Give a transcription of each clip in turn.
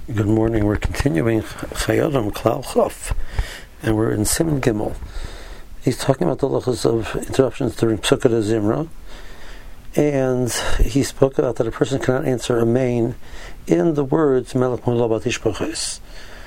Good morning. We're continuing Chayodim Klal Chof, and we're in Siman Gimel. He's talking about the halachas of interruptions during Psukkah de Zimra, and he spoke about that a person cannot answer Amen in the words Melech Mulah Bat Ishbachos,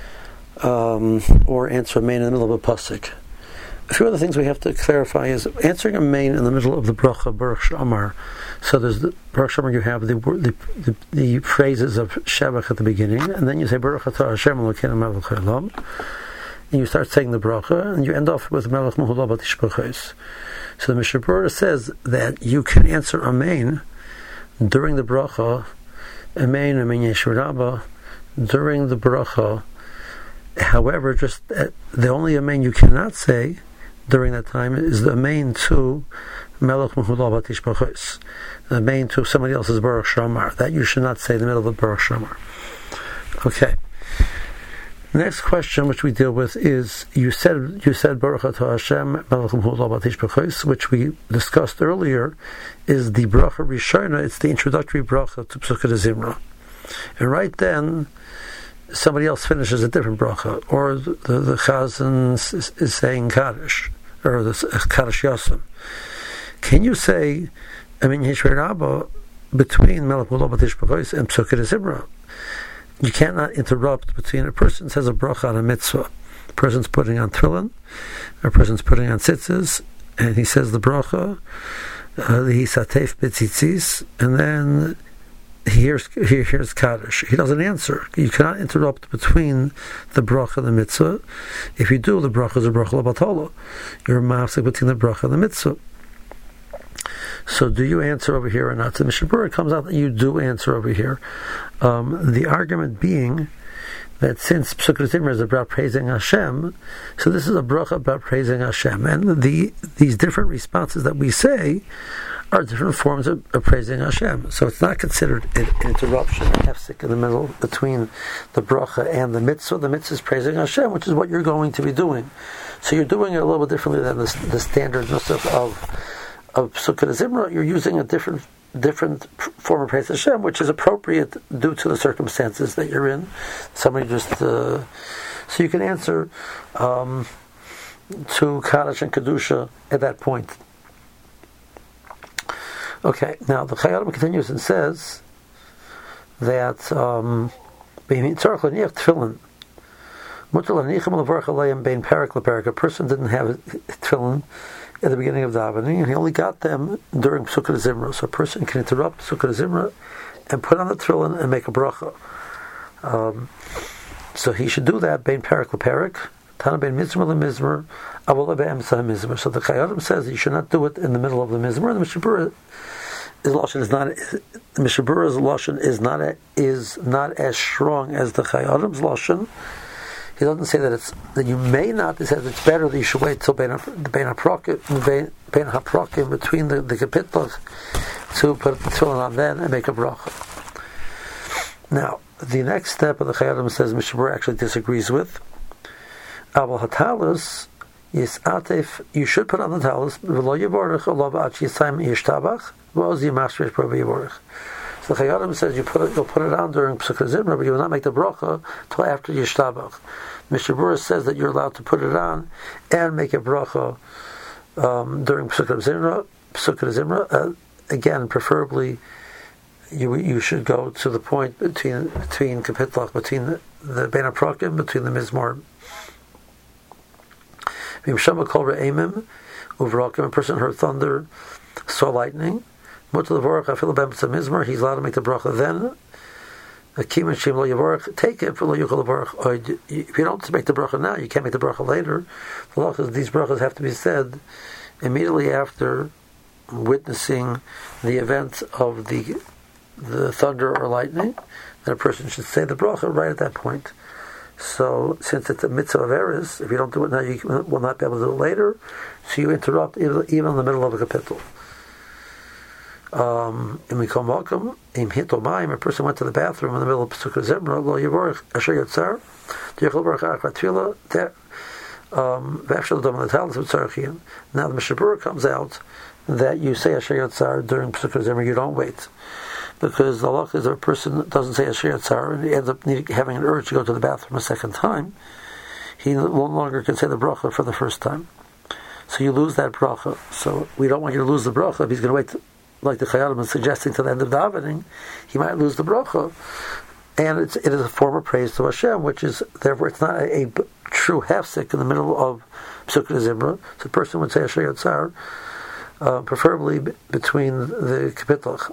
or answer Amen in the middle of a pasuk. A few other things we have to clarify is answering Amen in the middle of the bracha Baruch Shamar. So there's the Baruch Shamar, you have the phrases of Shabbat at the beginning, and then you say Baruch Atah Hashem Elokeinu Melech Haolam, and you start saying the bracha, and you end off with Melech Mulah Bat Ishbachos. So the Mishnah Berurah says that you can answer Amen during the bracha, Amen Yeshua Rabbah, during the bracha. However, just the only Amen you cannot say during that time is the Amen to Melech Mulah Bat Ishbachos, the Amen to somebody else's Baruch Shamar. That you should not say in the middle of the Baruch Shamar. Okay. Next question, which we deal with, is you said Baruch Atah Hashem Melech Mulah Bat Ishbachos, which we discussed earlier, is the bracha Rishona. It's the introductory bracha to Psukkah de Zimra, and right then somebody else finishes a different bracha, or the Chazan is saying Kaddish, or the Kaddish Yosem. Can you say Amen Yeshua Rabbah between Melech Mulah Bat Ishbachos and Psukkah de Zimra? You cannot interrupt between a person says a bracha on a mitzvah. A person's putting on tefillin, a person's putting on tzitzis, and he says the bracha, the hisatef b'tzitzis, and then he hears Kaddish. He doesn't answer. You cannot interrupt between the bracha and the mitzvah. If you do, the bracha is a bracha l'batala. You're mafsek between the bracha and the mitzvah. So do you answer over here or not? So the Mishnah Berurah comes out that you do answer over here. The argument being that since Psukkah de Zimra is about praising Hashem, so this is a bracha about praising Hashem, and these different responses that we say are different forms of praising Hashem. So it's not considered an interruption, a hefsek in the middle between the bracha and the mitzvah. The mitzvah is praising Hashem, which is what you're going to be doing. So you're doing it a little bit differently than the standard nusach of Psukkah de Zimra. You're using a different form of praise Hashem, which is appropriate due to the circumstances that you're in. Somebody just so you can answer to Kaddish and Kedusha at that point. Okay, now the Chayyim continues and says that a person didn't have tefillin at the beginning of davening, and he only got them during Psukkah de Zimra. So a person can interrupt Psukkah de Zimra and put on the tefillin and make a bracha. So he should do that bein perak leperak, tana bein mizmer lemizmer, avol be'emsa mizmer. So the Chayyim says that you should not do it in the middle of the mizmer. And the Mishnah Berurah's lashon is not as strong as the Chayyim's lashon. He doesn't say that you may not. He says it's better that you should wait till bein haprokim between the kapitlos to put the tefillin on then and make a bracha. Now, the next step of the Chayyim says Mishnah Berurah actually disagrees with. Aval hatalus yisatef, you should put on the talus v'lo yivorach olav ad yisayim yishtabach v'oz yimashrish pro v'yivorach. So the Chayyim says you'll put it on during Psukkah de Zimra, but you will not make the bracha till after Yishtabach. Mishnah Berurah says that you're allowed to put it on and make a bracha during Psukkah de Zimra. Again, preferably you should go to the point between Kapitlach, between the Bein HaProkim, between the Mizmor. A person heard thunder, saw lightning. He's allowed to make the bracha then. Take it. If you don't make the bracha now, you can't make the bracha later. These brachas have to be said immediately after witnessing the event of the thunder or lightning. Then a person should say the bracha right at that point. So, since it's a mitzvah of eres, if you don't do it now, you will not be able to do it later. So you interrupt even in the middle of a kapitel. A person went to the bathroom in the middle of Psukkah de Zimra, now the Mishnah Berurah comes out that you say Asher Yotzar during Psukkah de Zimra, you don't wait. because the law is if a person doesn't say Asher Yatzar and he ends up having an urge to go to the bathroom a second time, he no longer can say the bracha for the first time. So you lose that bracha. So we don't want you to lose the bracha. If he's going to wait, like the Chayalim is suggesting, to the end of davening, he might lose the bracha. And it is a form of praise to Hashem, which is, therefore, it's not a true hefsek in the middle of Psukkah Zimra. So a person would say Asher Yatzar, preferably between the kapitach.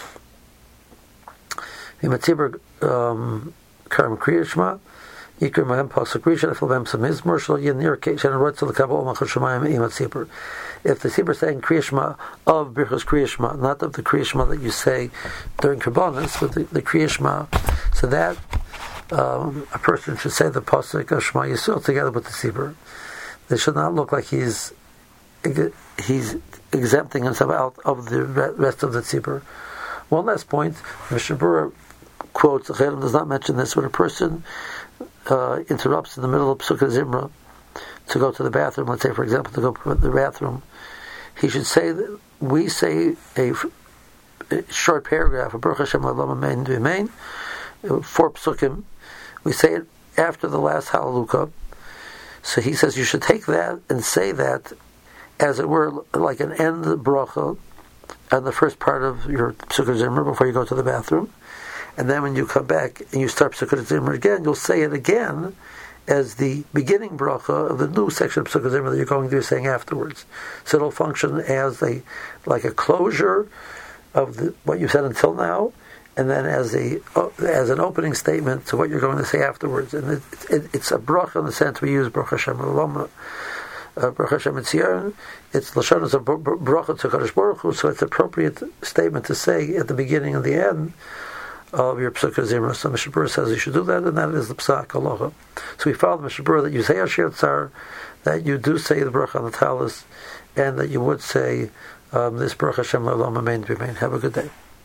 V'matzibur karam kriyashma yikr mahem pasuk rishon efel b'hem samizmor shel yinir keishen rotz l'kabel omach shemayim imatzibur. If the tzibur is saying kriyashma of birchos kriyashma, not of the kriyashma that you say during Kabbalah, but the kriyashma, so that a person should say the pasuk of Shema Yisrael together with the tzibur. They should not look like he's exempting himself out of the rest of the tzibur. One last point, Mishnah Berurah quotes, Chaim does not mention this, when a person interrupts in the middle of Psukkah Zimra to go to the bathroom, let's say for example to go to the bathroom, he should say, we say a short paragraph of Baruch Hashem L'Olam Amen V'Amen, 4 psukim, we say it after the last Hallelujah. So he says you should take that and say that as it were like an end bracha on the first part of your Psukkah Zimra before you go to the bathroom, and then when you come back and you start Psukkah Zimra again, you'll say it again as the beginning bracha of the new section of Psukkah Zimra that you're going to be saying afterwards. So it'll function as a closure of what you said until now, and then as an opening statement to what you're going to say afterwards. And it's a bracha in the sense we use Baruch Hashem L'Olam, Baruch Hashem Etzion. It's Lashonos of bracha to Kadosh Baruch Hu, so it's an appropriate statement to say at the beginning and the end of your Psukkah Zimra. So Mishnah Berurah says you should do that, and that is the Psak Halacha. So we follow Mishnah Berurah that you say Asher Yatzar, that you do say the bracha on the talis, and that you would say this Baruch Hashem L'Olam Amen V'Amen. Have a good day.